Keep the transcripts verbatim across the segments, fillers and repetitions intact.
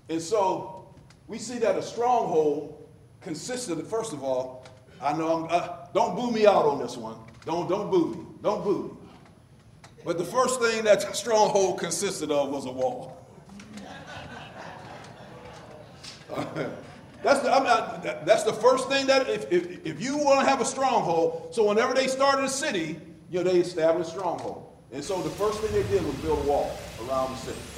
And so we see that a stronghold consists of, first of all, I know I'm, uh, don't boo me out on this one. Don't, don't boo me. Don't boo me. But the first thing that the stronghold consisted of was a wall. That's the, I'm not, that's the first thing that, if, if, if you want to have a stronghold, so whenever they started a city, you know, they established a stronghold. And so the first thing they did was build a wall around the city.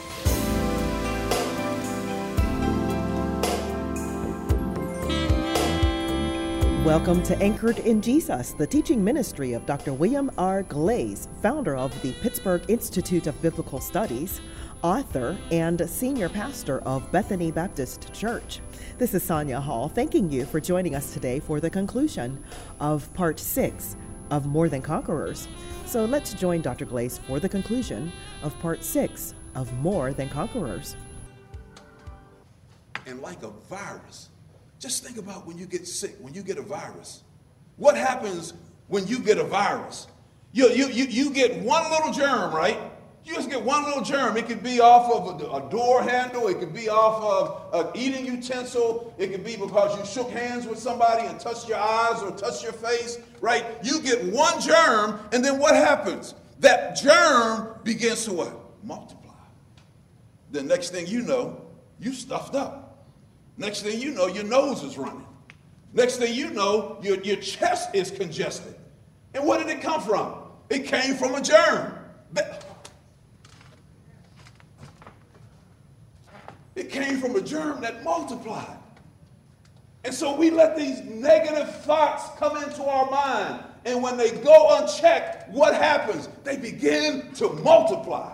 Welcome to Anchored in Jesus, the teaching ministry of Doctor William R. Glaze, founder of the Pittsburgh Institute of Biblical Studies, author, and senior pastor of Bethany Baptist Church. This is Sonia Hall, thanking you for joining us today for the conclusion of part six of More Than Conquerors. So let's join Doctor Glaze for the conclusion of part six of More Than Conquerors. And like a virus, just think about when you get sick, when you get a virus. What happens when you get a virus? You, you, you, you get one little germ, right? You just get one little germ. It could be off of a, a door handle. It could be off of an eating utensil. It could be because you shook hands with somebody and touched your eyes or touched your face, right? You get one germ, and then what happens? That germ begins to what? Multiply. The next thing you know, you stuffed up. Next thing you know, your nose is running. Next thing you know, your, your chest is congested. And where did it come from? It came from a germ. It came from a germ that multiplied. And so we let these negative thoughts come into our mind. And when they go unchecked, what happens? They begin to multiply.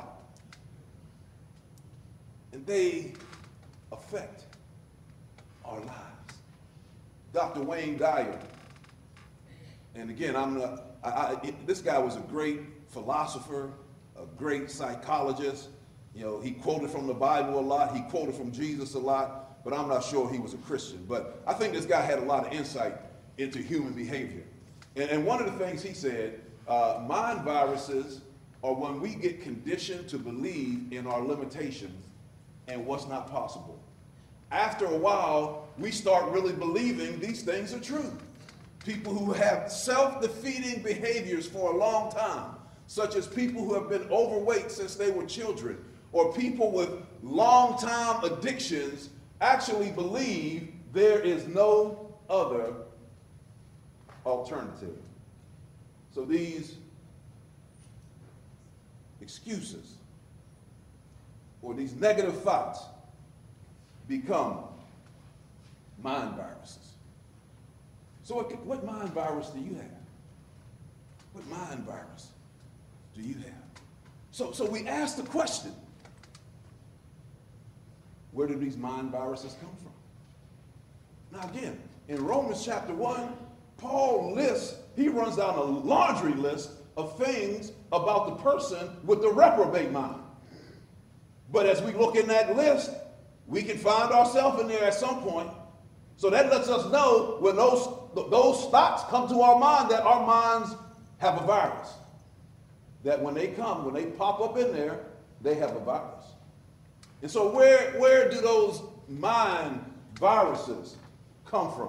And they affect our lives. Doctor Wayne Dyer, and again, I'm not, I, I, this guy was a great philosopher, a great psychologist. You know, he quoted from the Bible a lot. He quoted from Jesus a lot, but I'm not sure he was a Christian. But I think this guy had a lot of insight into human behavior. And, and one of the things he said, uh, mind viruses are when we get conditioned to believe in our limitations and what's not possible. After a while, we start really believing these things are true. People who have self-defeating behaviors for a long time, such as people who have been overweight since they were children, or people with long-time addictions, actually believe there is no other alternative. So these excuses or these negative thoughts become mind viruses. So what, what mind virus do you have? What mind virus do you have? So, so we ask the question, where do these mind viruses come from? Now again, in Romans chapter one, Paul lists, he runs down a laundry list of things about the person with the reprobate mind. But as we look in that list, we can find ourselves in there at some point. So that lets us know when those, those thoughts come to our mind that our minds have a virus. That when they come, when they pop up in there, they have a virus. And so where, where do those mind viruses come from?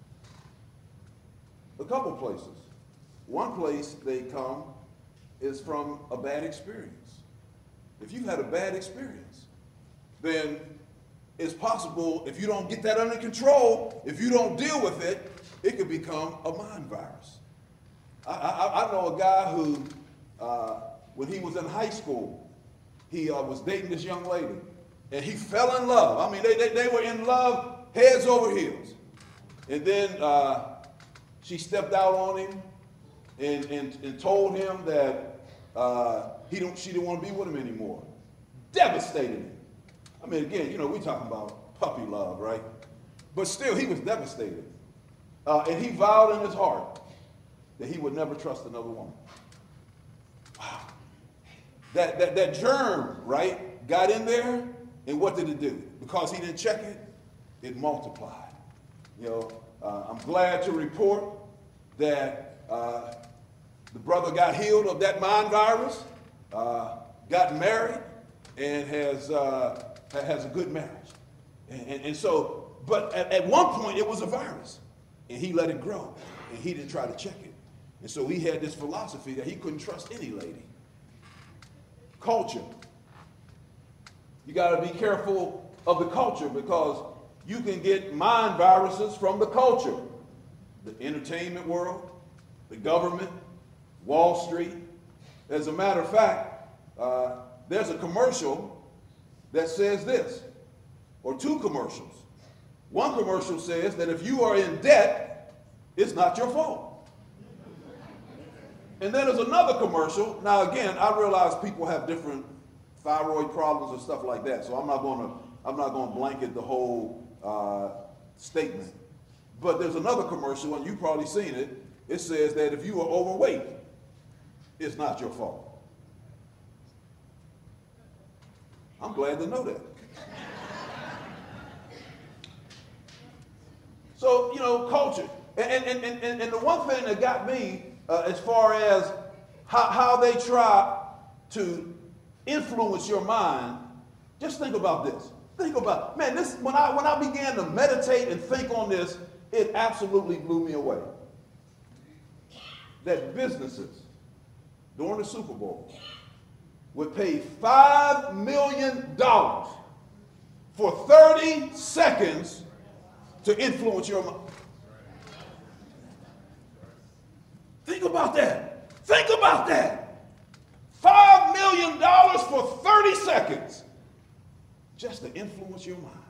A couple places. One place they come is from a bad experience. If you've had a bad experience, then it's possible, if you don't get that under control, if you don't deal with it, it could become a mind virus. I, I, I know a guy who, uh, when he was in high school, he uh, was dating this young lady, and he fell in love. I mean, they, they, they were in love heads over heels. And then uh, she stepped out on him and, and, and told him that uh, he don't, she didn't want to be with him anymore. Devastated him. I mean, again, you know, we're talking about puppy love, right? But still, he was devastated. Uh, and he vowed in his heart that he would never trust another woman. Wow. That, that, that germ, right, got in there, and what did it do? Because he didn't check it, it multiplied. You know, uh, I'm glad to report that uh, the brother got healed of that mind virus, uh, got married, and has uh, has a good marriage. And, and, and so, but at, at one point it was a virus, and he let it grow, and he didn't try to check it. And so he had this philosophy that he couldn't trust any lady. Culture. You got to be careful of the culture, because you can get mind viruses from the culture. The entertainment world, the government, Wall Street. As a matter of fact, uh, there's a commercial that says this, or two commercials. One commercial says that if you are in debt, it's not your fault. And then there's another commercial. Now again, I realize people have different thyroid problems and stuff like that, so I'm not going to I'm not going to blanket the whole uh, statement. But there's another commercial, and you've probably seen it. It says that if you are overweight, it's not your fault. I'm glad to know that. So, you know, culture. And, and, and, and, and the one thing that got me uh, as far as how, how they try to influence your mind, just think about this. Think about, man, this when I when I began to meditate and think on this, it absolutely blew me away. That businesses during the Super Bowl would pay five million dollars for thirty seconds to influence your mind. Think about that. Think about that. five million dollars for thirty seconds just to influence your mind.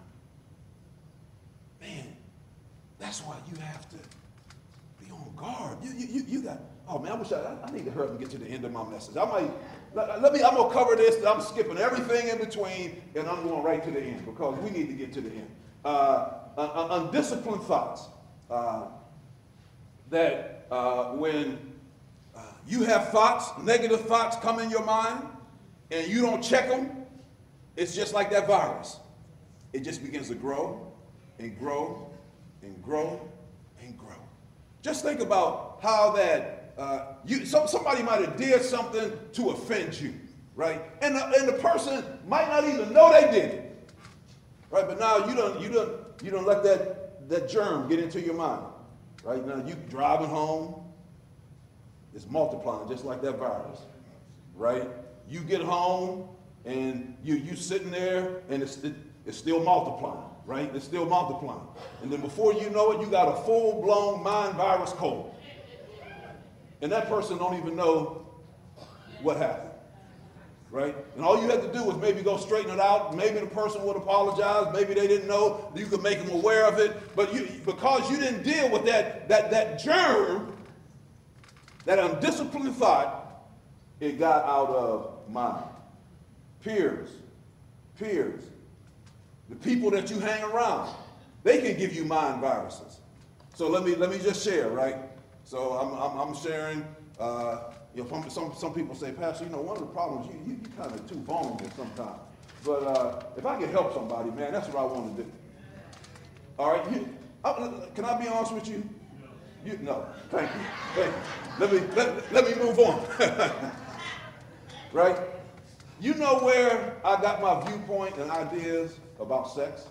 Man, that's why you have to be on guard. You, you, you got, oh man, I wish I, I need to hurry up and get to the end of my message. I might, let, let me, I'm gonna cover this, I'm skipping everything in between, and I'm going right to the end, because we need to get to the end. Uh, undisciplined thoughts. Uh, that uh, when uh, you have thoughts, negative thoughts come in your mind, and you don't check them, it's just like that virus. It just begins to grow and grow and grow and grow. Just think about how that uh, you some, somebody might have did something to offend you, right? And the, and the person might not even know they did it, right? But now you don't you don't you don't let that that germ get into your mind, right? Now you driving home, it's multiplying just like that virus, right? You get home and you you sitting there and it's it, it's still multiplying, right? It's still multiplying, and then before you know it, you got a full-blown mind virus cold, and that person don't even know what happened, right? And all you have to do is maybe go straighten it out. Maybe the person would apologize. Maybe they didn't know. You could make them aware of it, but you because you didn't deal with that that that germ, that undisciplined thought, it got out of mind. Peers, peers, the people that you hang around, they can give you mind viruses. So let me let me just share, right? So I'm I'm, I'm sharing. Uh, you know, some some people say, Pastor, you know, one of the problems you you, you kind of too vulnerable sometimes. But uh, if I can help somebody, man, that's what I want to do. All right, you, I, can I be honest with you? You no, thank you, thank you. Let me let, let me move on. Right? You know where I got my viewpoint and ideas about sex?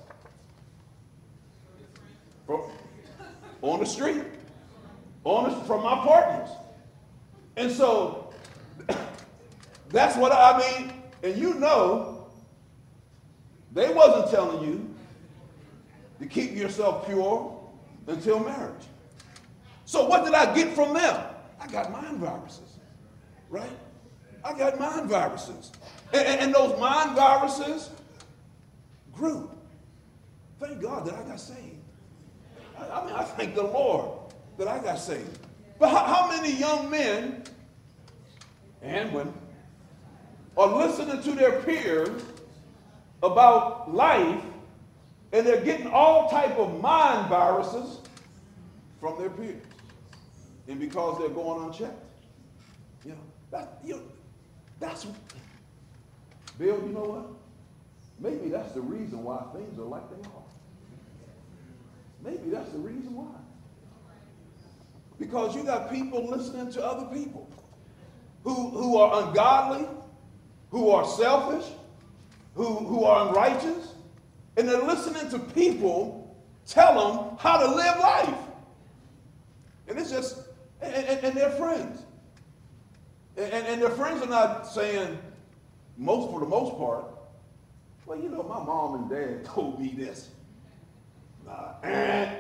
From, on the street, on the, from my partners. And so that's what I mean. And you know, they wasn't telling you to keep yourself pure until marriage. So what did I get from them? I got mind viruses, right? I got mind viruses. And, and, and those mind viruses grew. Thank God that I got saved. I, I mean, I thank the Lord that I got saved. But how, how many young men and women are listening to their peers about life, and they're getting all type of mind viruses from their peers? And because they're going unchecked. You know, that, you know, that's, Bill, you know what? Maybe that's the reason why things are like they are. Maybe that's the reason why. Because you got people listening to other people who, who are ungodly, who are selfish, who, who are unrighteous, And they're listening to people tell them how to live life. And it's just, and, and, and they're friends. And, and, and their friends are not saying, most for the most part, well, you know, my mom and dad told me this. Nah, eh.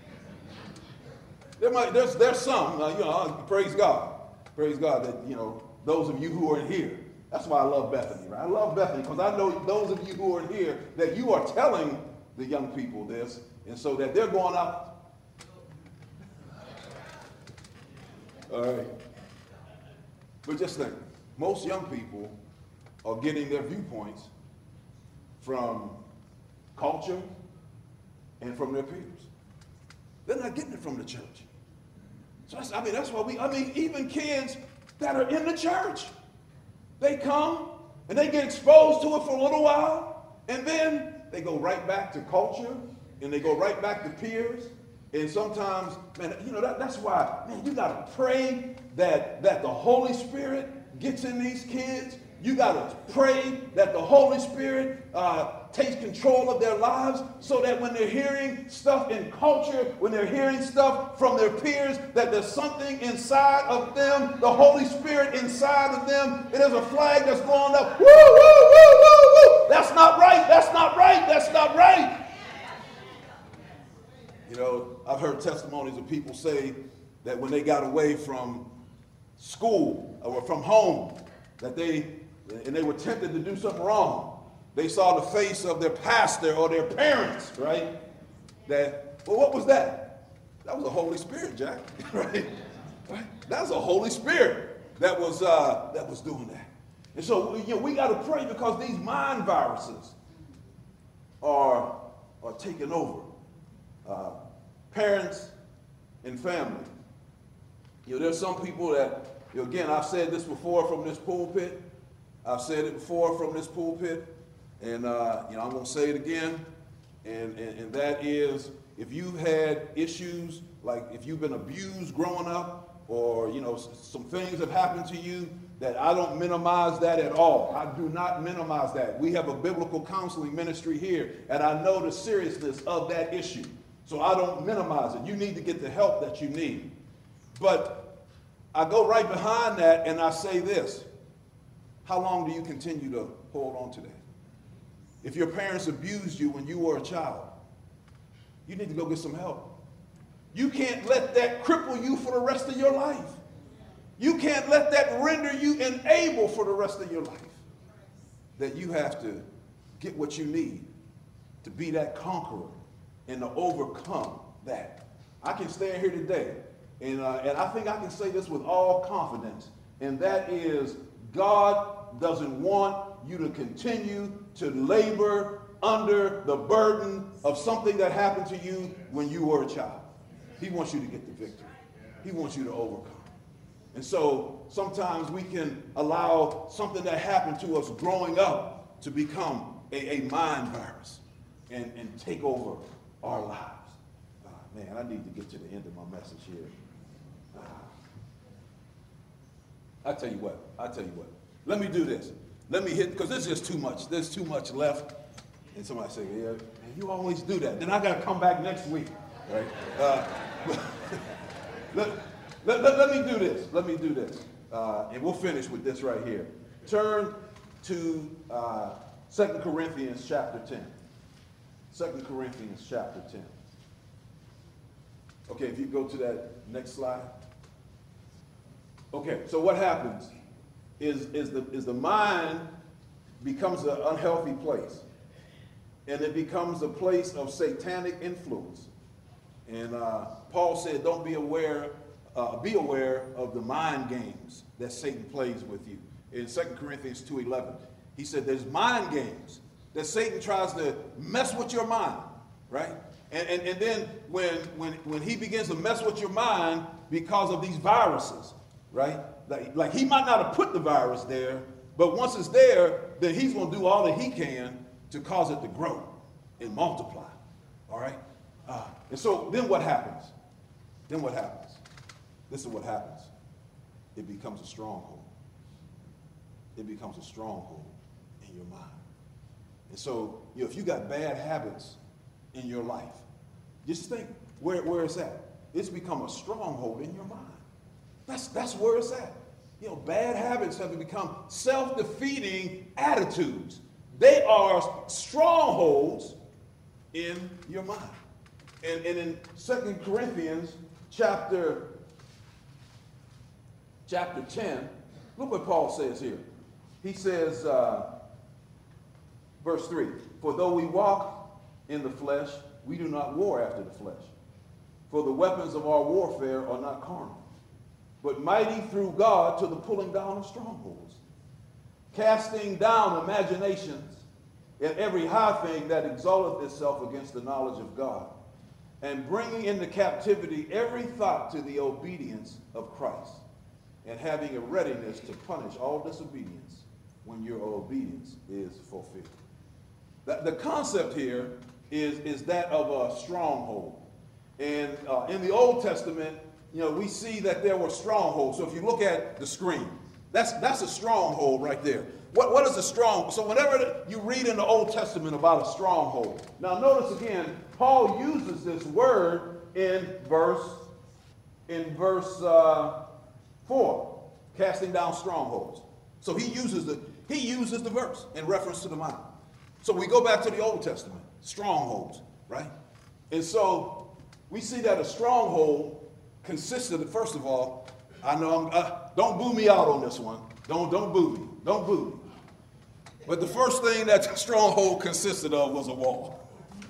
There might, there's, there's some, uh, you know, praise God. Praise God that, you know, those of you who are here. That's why I love Bethany, right? I love Bethany because I know those of you who are here that you are telling the young people this, and so that they're going out. All right. But just think, most young people are getting their viewpoints from culture and from their peers. They're not getting it from the church. So that's, I mean, that's why we, I mean, even kids that are in the church, they come and they get exposed to it for a little while, and then they go right back to culture, and they go right back to peers. And sometimes, man, you know, that, that's why, man, you got to pray that, that the Holy Spirit gets in these kids. You got to pray that the Holy Spirit uh, takes control of their lives so that when they're hearing stuff in culture, when they're hearing stuff from their peers, that there's something inside of them, the Holy Spirit inside of them. It is a flag that's going up. Woo, woo, woo, woo, woo. That's not right. That's not right. That's not right. You know, I've heard testimonies of people say that when they got away from school or from home, that they, and they were tempted to do something wrong, they saw the face of their pastor or their parents, right? That, well, what was that? That was the Holy Spirit, Jack, right? Right? That was the Holy Spirit that was, uh, that was doing that. And so, you know, we got to pray because these mind viruses are, are taking over. Uh, parents and family. You know, there's some people that, you know, again, I've said this before from this pulpit. I've said it before from this pulpit. And, uh, you know, I'm going to say it again. And, and, and that is, if you've had issues, like if you've been abused growing up, or, you know, some things have happened to you, that I don't minimize that at all. I do not minimize that. We have a biblical counseling ministry here, and I know the seriousness of that issue. So I don't minimize it. You need to get the help that you need. But I go right behind that and I say this. How long do you continue to hold on to that? If your parents abused you when you were a child, you need to go get some help. You can't let that cripple you for the rest of your life. You can't let that render you unable for the rest of your life. That you have to get what you need to be that conqueror and to overcome that. I can stand here today, and, uh, and I think I can say this with all confidence, and that is God doesn't want you to continue to labor under the burden of something that happened to you when you were a child. He wants you to get the victory. He wants you to overcome. And so sometimes we can allow something that happened to us growing up to become a, a mind virus and, and take over our lives. Uh, man, I need to get to the end of my message here. Uh, I tell you what, I tell you what. Let me do this. Let me hit, because there's just too much. There's too much left. And somebody say, yeah, man, you always do that. Then I got to come back next week. Right? Uh, let, let, let, let me do this. Let me do this. Uh, and we'll finish with this right here. Turn to uh, Second Corinthians chapter ten. Second Corinthians chapter ten. Okay, if you go to that next slide. Okay, so what happens is, is, the, is the mind becomes an unhealthy place. And it becomes a place of satanic influence. And uh, Paul said, don't be aware, uh, be aware of the mind games that Satan plays with you. In Second Corinthians two eleven, he said there's mind games that Satan tries to mess with your mind, right? And, and, and then when, when, when he begins to mess with your mind because of these viruses, right? Like, like he might not have put the virus there, but once it's there, then he's going to do all that he can to cause it to grow and multiply, all right? Uh, and so then what happens? Then what happens? This is what happens. It becomes a stronghold. It becomes a stronghold in your mind. And so, you know, if you got bad habits in your life, just think where, where it's at. It's become a stronghold in your mind. That's, that's where it's at. You know, bad habits have become self-defeating attitudes. They are strongholds in your mind. And, and in Second Corinthians chapter, chapter ten, look what Paul says here. He says, uh, verse three, for though we walk in the flesh, we do not war after the flesh. For the weapons of our warfare are not carnal, but mighty through God to the pulling down of strongholds, casting down imaginations and every high thing that exalteth itself against the knowledge of God, and bringing into captivity every thought to the obedience of Christ, and having a readiness to punish all disobedience when your obedience is fulfilled. The, the concept here is, is that of a stronghold. And uh, in the Old Testament, you know, we see that there were strongholds. So if you look at the screen, that's, that's a stronghold right there. What, what is a stronghold? So whenever you read in the Old Testament about a stronghold, now notice again, Paul uses this word in verse, in verse uh, four, casting down strongholds. So he uses the, he uses the verse in reference to the mind. So we go back to the Old Testament, strongholds, right? And so we see that a stronghold consisted of, first of all, I know, I'm, uh, don't boo me out on this one. Don't, don't boo me. Don't boo me. But the first thing that the stronghold consisted of was a wall.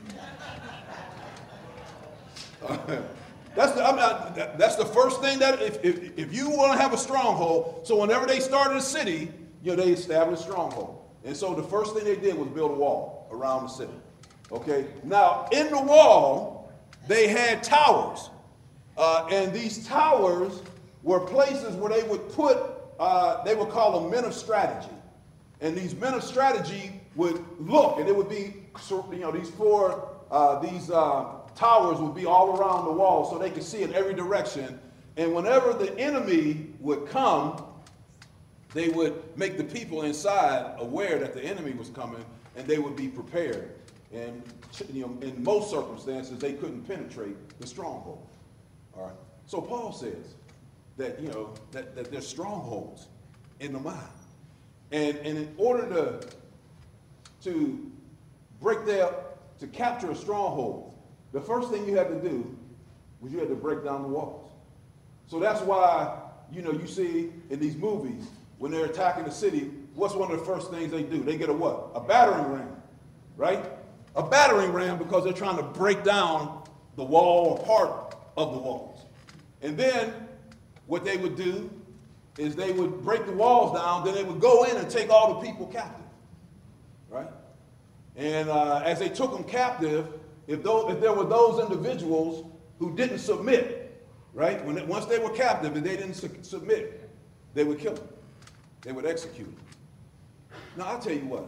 That's the, I'm not, that's the first thing that, if, if, if you want to have a stronghold, so whenever they started a city, you know, they established a stronghold. And so the first thing they did was build a wall around the city. Okay? Now, in the wall, they had towers. Uh, and these towers were places where they would put, uh, they would call them men of strategy. And these men of strategy would look, and it would be, you know, these four, uh, these uh, towers would be all around the wall so they could see in every direction. And whenever the enemy would come, they would make the people inside aware that the enemy was coming, and they would be prepared. And, you know, in most circumstances, they couldn't penetrate the stronghold. All right. So Paul says that, you know, that, that there's strongholds in the mind. And, and in order to, to break that, to capture a stronghold, the first thing you had to do was you had to break down the walls. So that's why, you know, you see in these movies, when they're attacking the city, what's one of the first things they do? They get a what? A battering ram, right? A battering ram, because they're trying to break down the wall or part of the walls. And then what they would do is they would break the walls down, then they would go in and take all the people captive, right? And uh, as they took them captive, if, those, if there were those individuals who didn't submit, right? When it, once they were captive and they didn't su submit, they would kill them. They would execute them. Now, I'll tell you what.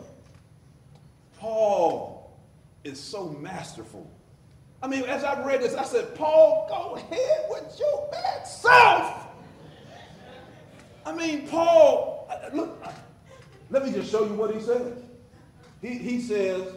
Paul is so masterful. I mean, as I read this, I said, Paul, go ahead with your bad self. I mean, Paul, look, let me just show you what he says. He, he says,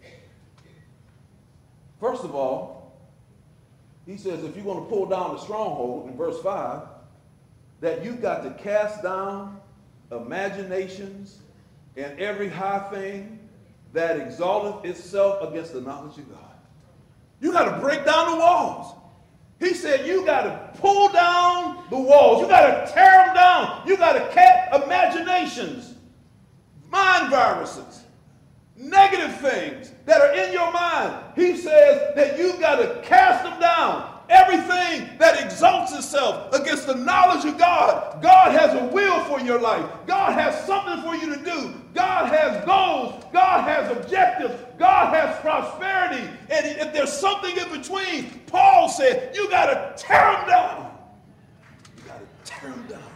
first of all, he says, if you're going to pull down the stronghold, in verse five, that you've got to cast down imaginations and every high thing that exalteth itself against the knowledge of God. You got to break down the walls. He said you got to pull down the walls. You got to tear them down. You got to catch imaginations, mind viruses, negative things that are in your mind. He says that you got to cast them down. Everything that exalts itself against the knowledge of God. God has a will for your life. God has something for you to do. God has goals. God has objectives. God has prosperity. And if there's something in between, Paul said, you got to tear them down. You got to tear them down.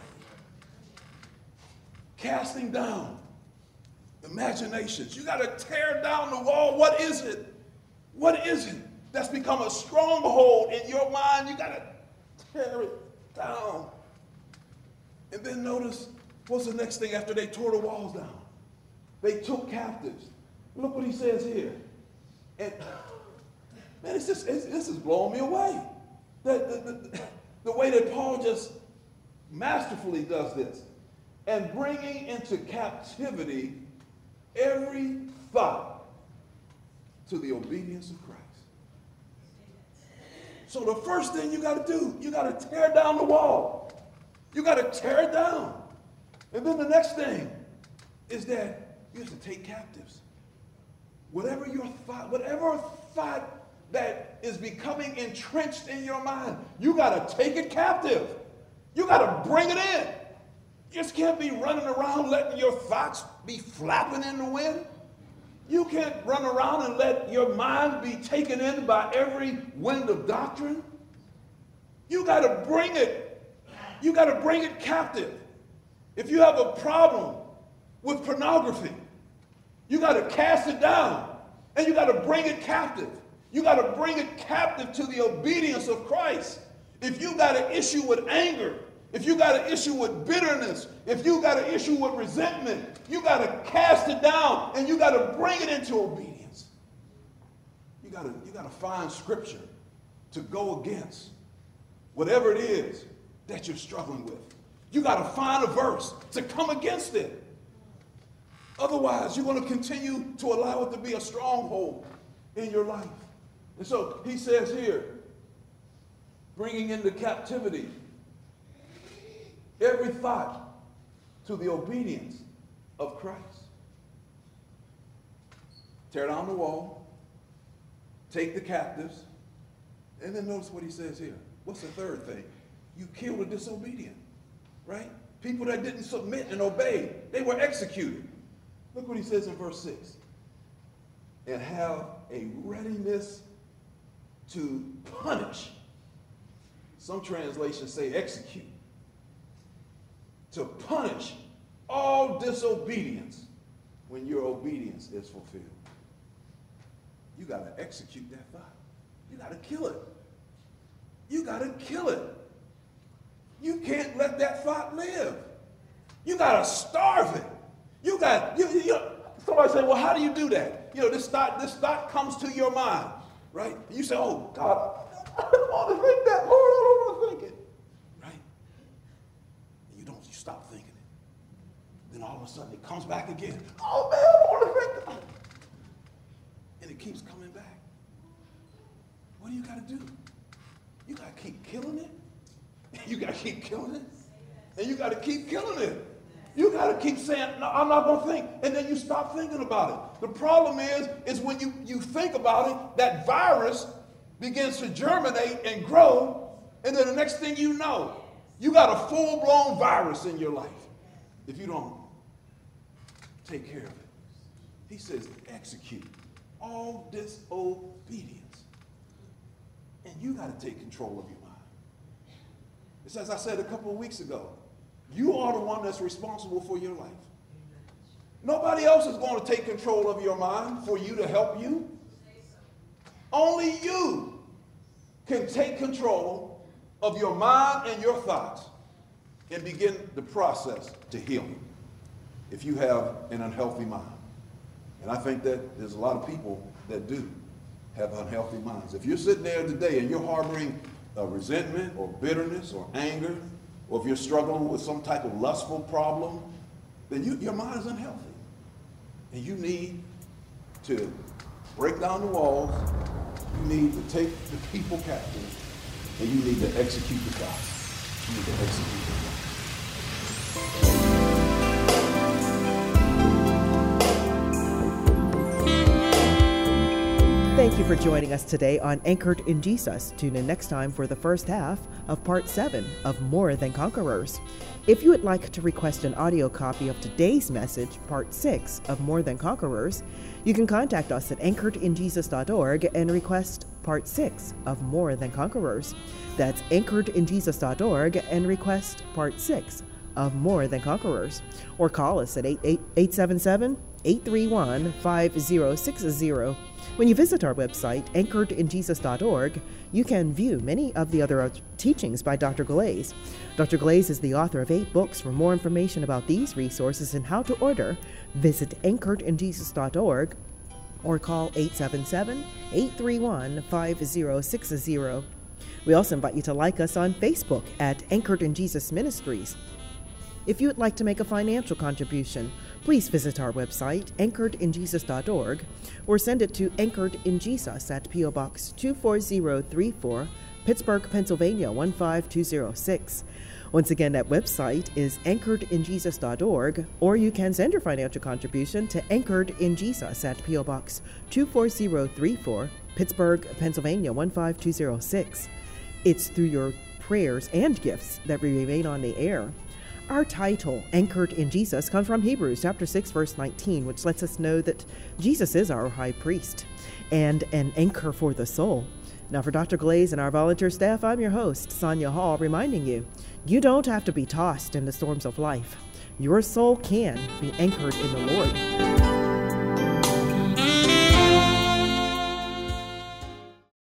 Casting down imaginations. You got to tear down the wall. What is it? What is it that's become a stronghold in your mind? You got to tear it down. And then notice, what's the next thing after they tore the walls down? They took captives. Look what he says here. And man, it's just, it's, this is blowing me away. The, the, the, the way that Paul just masterfully does this. And bringing into captivity every thought to the obedience of Christ. So the first thing you got to do, you got to tear down the wall. You got to tear it down. And then the next thing is that you have to take captives. Whatever your thought, whatever thought that is becoming entrenched in your mind, you got to take it captive. You got to bring it in. You just can't be running around letting your thoughts be flapping in the wind. You can't run around and let your mind be taken in by every wind of doctrine. You got to bring it. You got to bring it captive. If you have a problem with pornography, you got to cast it down and you got to bring it captive. You got to bring it captive to the obedience of Christ. If you got an issue with anger, if you got an issue with bitterness, if you got an issue with resentment, you got to cast it down and you got to bring it into obedience. You got to, you got to find scripture to go against whatever it is that you're struggling with. You got to find a verse to come against it. Otherwise, you're going to continue to allow it to be a stronghold in your life. And so he says here, bringing into captivity every thought to the obedience of Christ. Tear down the wall, take the captives, and then notice what he says here. What's the third thing? You kill the disobedient, right? People that didn't submit and obey, they were executed. Look what he says in verse six. And have a readiness to punish. Some translations say execute. To punish all disobedience when your obedience is fulfilled. You got to execute that thought. You got to kill it. You got to kill it. You can't let that thought live. You got to starve it. You got, you, you know, somebody say, well, how do you do that? You know, this thought, this thought comes to your mind, right? And you say, oh, God, I don't want to think that. Lord, I don't want to think it. Right? And you don't, you stop thinking it. Then all of a sudden it comes back again. Oh, man, I don't want to think that. And it keeps coming back. What do you got to do? You got to keep killing it. You got to keep killing it. And you got to keep killing it. You got to keep saying, no, I'm not going to think. And then you stop thinking about it. The problem is, is when you, you think about it, that virus begins to germinate and grow. And then the next thing you know, you got a full-blown virus in your life if you don't take care of it. He says, execute all disobedience. And you got to take control of your mind. It's as I said a couple of weeks ago. You are the one that's responsible for your life. Nobody else is going to take control of your mind for you to help you. Only you can take control of your mind and your thoughts and begin the process to heal if you have an unhealthy mind. And I think that there's a lot of people that do have unhealthy minds. If you're sitting there today and you're harboring a resentment or bitterness or anger, or if you're struggling with some type of lustful problem, then you, your mind is unhealthy. And you need to break down the walls, you need to take the people captive, and you need to execute the thoughts. You need to execute the thoughts. Thank you for joining us today on Anchored in Jesus. Tune in next time for the first half of part seven of More Than Conquerors. If you would like to request an audio copy of today's message, part six of More Than Conquerors, you can contact us at anchored in jesus dot org and request part six of More Than Conquerors. That's anchored in jesus dot org and request part six of More Than Conquerors. Or call us at eight seven seven, eight three one, five zero six zero. When you visit our website, anchored in jesus dot org, you can view many of the other teachings by Doctor Glaze. Doctor Glaze is the author of eight books. For more information about these resources and how to order, visit anchored in jesus dot org or call eight seven seven, eight three one, five zero six zero. We also invite you to like us on Facebook at Anchored in Jesus Ministries. If you would like to make a financial contribution, please visit our website, anchored in jesus dot org, or send it to Anchored in Jesus at P O Box two four zero three four, Pittsburgh, Pennsylvania one five two zero six. Once again, that website is anchored in jesus dot org, or you can send your financial contribution to Anchored in Jesus at P O Box two four zero three four, Pittsburgh, Pennsylvania one five two zero six. It's through your prayers and gifts that we remain on the air. Our title, Anchored in Jesus, comes from Hebrews chapter six, verse nineteen, which lets us know that Jesus is our high priest and an anchor for the soul. Now, for Doctor Glaze and our volunteer staff, I'm your host, Sonia Hall, reminding you, you don't have to be tossed in the storms of life. Your soul can be anchored in the Lord.